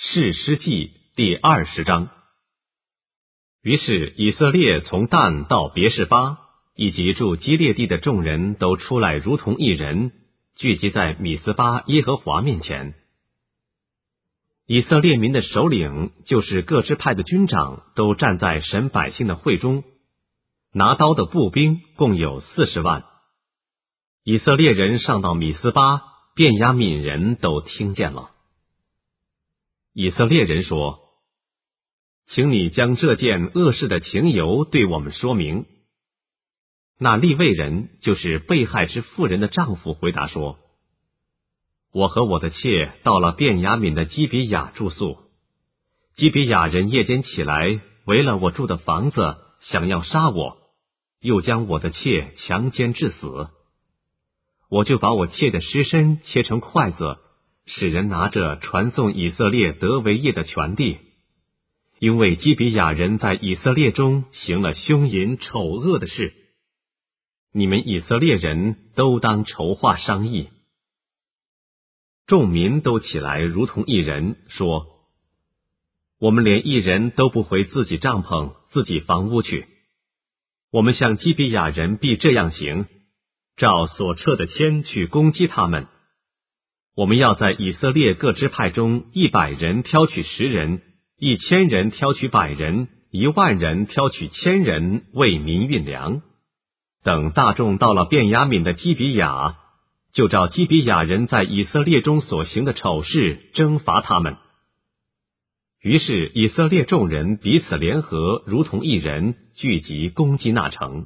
士师记第20章。于是以色列从但到别是巴，以及住基列地的众人都出来，如同一人，聚集在米斯巴耶和华面前。以色列民的首领，就是各支派的军长，都站在神百姓的会中，拿刀的步兵共有40万。以色列人上到米斯巴，便雅悯人都听见了。以色列人说：请你将这件恶事的情由对我们说明。那利未人，就是被害之妇人的丈夫，回答说：我和我的妾到了便雅悯的基比亚住宿，基比亚人夜间起来，围了我住的房子，想要杀我，又将我的妾强奸致死。我就把我妾的尸身切成筷子，使人拿着传送以色列得为业的全地，因为基比亚人在以色列中行了凶淫丑恶的事。你们以色列人都当筹划商议。众民都起来，如同一人，说：我们连一人都不回自己帐篷、自己房屋去。我们向基比亚人必这样行，照所撤的签去攻击他们。我们要在以色列各支派中100人挑取10人，1000人挑取100人，10000人挑取1000人，为民运粮。等大众到了便雅悯的基比亚，就照基比亚人在以色列中所行的丑事征伐他们。于是以色列众人彼此联合，如同一人，聚集攻击那城。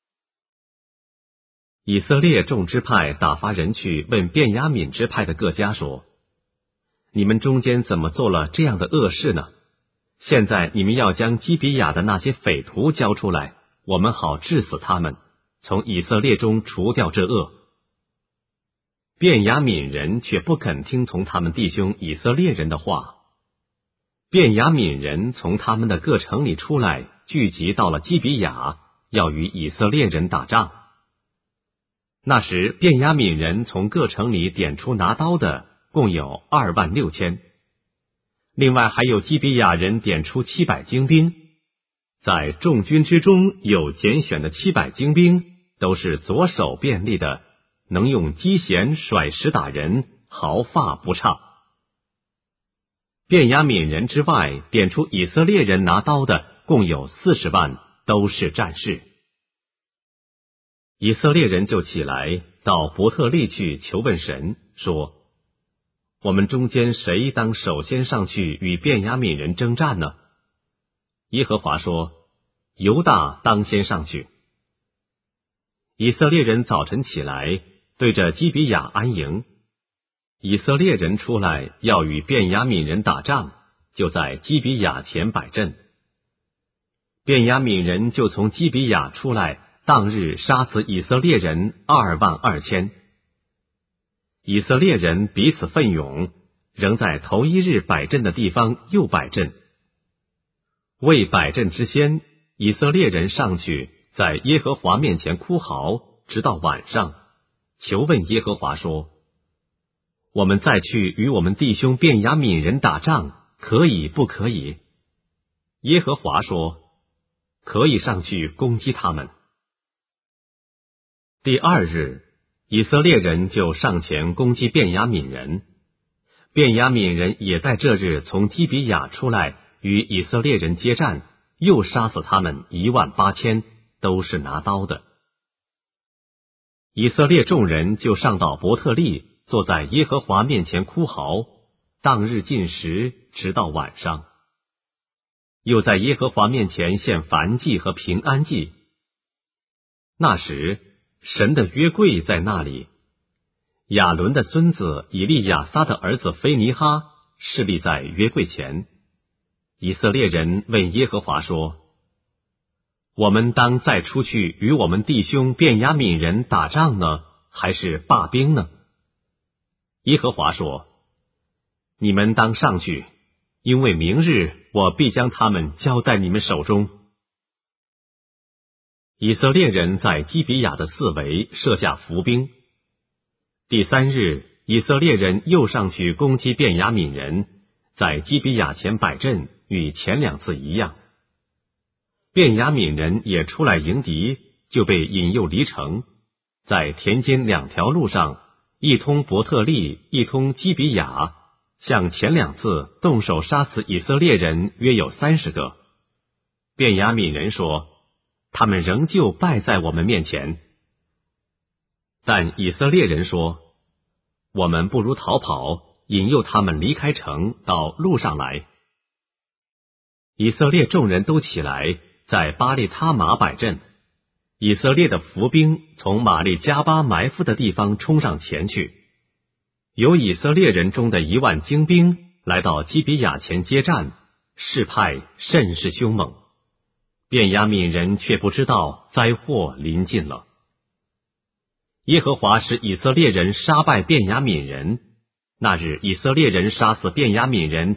以色列众支派打发人去问便雅悯支派的各家说：你们中间怎么做了这样的恶事呢？现在你们要将基比亚的那些匪徒交出来，我们好治死他们，从以色列中除掉这恶。便雅悯人却不肯听从他们弟兄以色列人的话。便雅悯人从他们的各城里出来，聚集到了基比亚，要与以色列人打仗。那时便雅悯人从各城里点出拿刀的，共有26000。另外还有基比亚人点出700精兵，在众军之中有拣选的700精兵，都是左手便利的，能用机弦甩石打人，毫发不差。便雅悯人之外，点出以色列人拿刀的共有40万，都是战士。以色列人就起来到伯特利去求问神，说：我们中间谁当首先上去与便雅悯人征战呢？耶和华说：犹大当先上去。以色列人早晨起来，对着基比亚安营。以色列人出来要与便雅悯人打仗，就在基比亚前摆阵。便雅悯人就从基比亚出来，当日杀死以色列人22000。以色列人彼此奋勇，仍在头一日摆阵的地方又摆阵。为摆阵之先，以色列人上去，在耶和华面前哭嚎，直到晚上，求问耶和华说：我们再去与我们弟兄便雅悯人打仗，可以不可以？耶和华说：可以上去攻击他们。第2日，以色列人就上前攻击便雅悯人。便雅悯人也在这日从基比亚出来，与以色列人接战，又杀死他们18000，都是拿刀的。以色列众人就上到伯特利，坐在耶和华面前哭嚎，当日禁食，直到晚上。又在耶和华面前献燔祭和平安祭。那时神的约柜在那里，亚伦的孙子以利亚撒的儿子菲尼哈侍立在约柜前。以色列人问耶和华说：我们当再出去与我们弟兄便雅悯人打仗呢，还是罢兵呢？耶和华说：你们当上去，因为明日我必将他们交在你们手中。以色列人在基比亚的四围设下伏兵。第3日，以色列人又上去攻击便雅悯人， 在基比亚前摆阵，与前2次一样。便雅悯人也出来迎敌，就被引诱离城，在田间2条路上，一通伯特利，一通基比亚，像前2次动手杀死以色列人约有30个。便雅悯人说，他们仍旧败在我们面前。但以色列人说，我们不如逃跑，引诱他们离开城，到路上来。以色列众人都起来，在巴利他玛摆阵。以色列的伏兵从玛利加巴埋伏的地方冲上前去，有以色列人中的1万精兵来到基比亚前接战，势派甚是凶猛。便雅悯人却不知道灾祸临近了。耶和华使以色列人杀败便雅悯人，那日以色列人杀死便雅悯人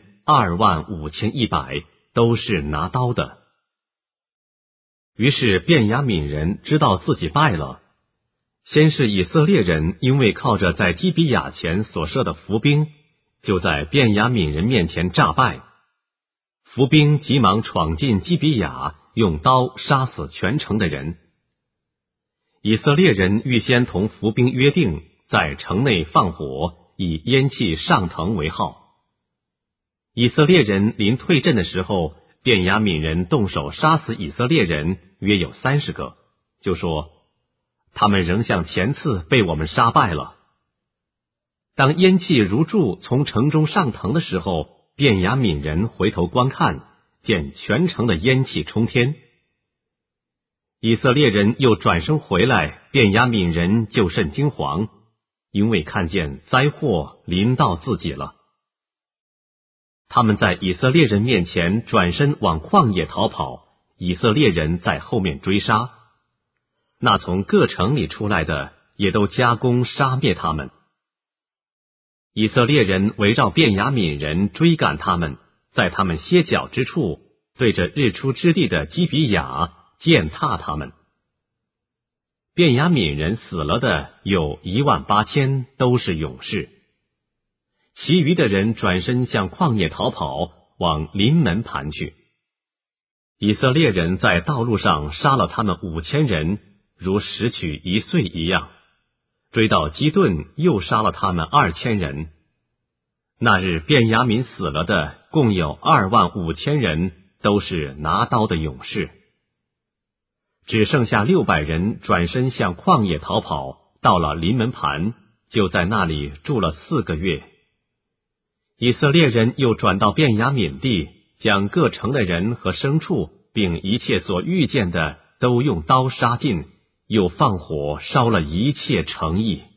25100，都是拿刀的。于是便雅悯人知道自己败了。先是以色列人因为靠着在基比亚前所设的伏兵，就在便雅悯人面前诈败。伏兵急忙闯进基比亚，用刀杀死全城的人。以色列人预先同伏兵约定，在城内放火，以烟气上腾为号。以色列人临退阵的时候，便雅悯人动手杀死以色列人约有30个，就说，他们仍像前次被我们杀败了。当烟气如柱从城中上腾的时候，便雅悯人回头观看，见全城的烟气冲天。以色列人又转身回来，便雅悯人就甚惊惶，因为看见灾祸临到自己了。他们在以色列人面前转身往旷野逃跑，以色列人在后面追杀。那从各城里出来的也都加攻杀灭他们。以色列人围绕便雅悯人追赶他们，在他们歇脚之处，对着日出之地的基比亚践踏他们。便雅悯人死了的有18000，都是勇士。其余的人转身向旷野逃跑，往临门盘去。以色列人在道路上杀了他们5000人，如拾取一岁一样。追到基顿，又杀了他们2000人。那日便雅悯死了的共有25000人，都是拿刀的勇士。只剩下600人转身向旷野逃跑，到了临门盘，就在那里住了4个月。以色列人又转到便雅悯地，将各城的人和牲畜，并一切所遇见的，都用刀杀尽，又放火烧了一切城邑。